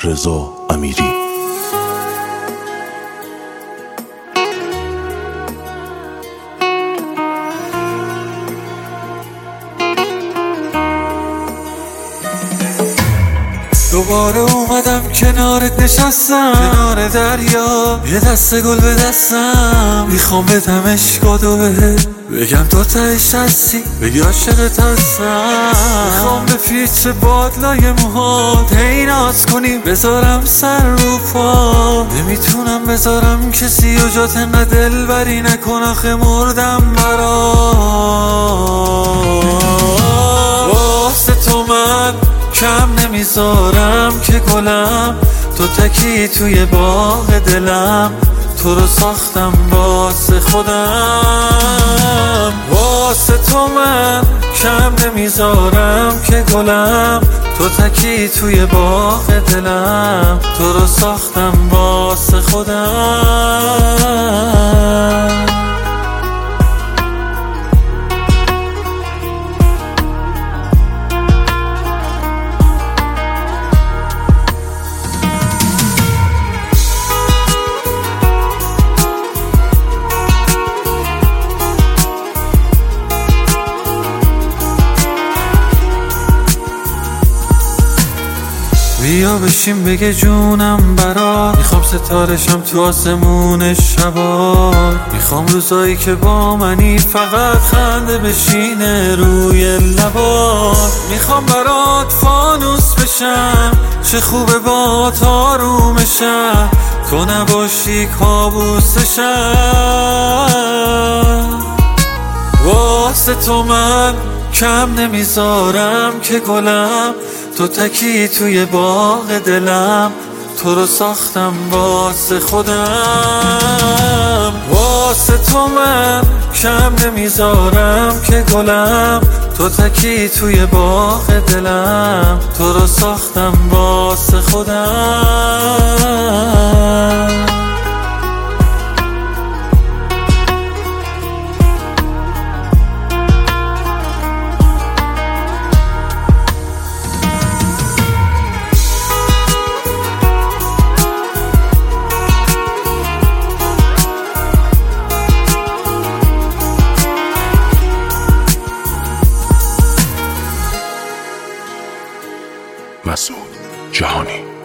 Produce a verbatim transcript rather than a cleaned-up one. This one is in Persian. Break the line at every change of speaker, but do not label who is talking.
رضا امیری.
دوباره اومدم کنارت نشستم، کنار دریا یه دست گل به دستم، میخوام بدم عشقاتو بهت بگم تو تهش هستی، بگی عاشقت هستم. میخوام به پیچ بادلای موهات هی ناز کنی، بذارم سر رو پا، نمیتونم بذارم کسی و جات انقدر دلبری نکن، آخه مردم برات. واسه تو من کم نمیذارم که گلم، تو تکی توی باغ دلم، تو رو ساختم واسه خودم. واسه تو من کم نمیذارم که گلم، تو تکی توی باغ دلم، تو رو ساختم واسه خودم. بیا بشین بگه جونم برات، میخوام ستارشم تو آسمون شبا، میخوام روزایی که با منی فقط خنده بشینه روی لبات، میخوام برات فانوس بشم، چه خوبه با آرومشم، تو نباشی کابوسشم. واسه تو من کم نمیذارم که گلم، تو تکی توی باغ دلم، تو رو ساختم واسه خودم. واسه تو من کم نمیذارم که گلم، تو تکی توی باغ دلم، تو رو ساختم واسه خودم.
مسعود جهانی.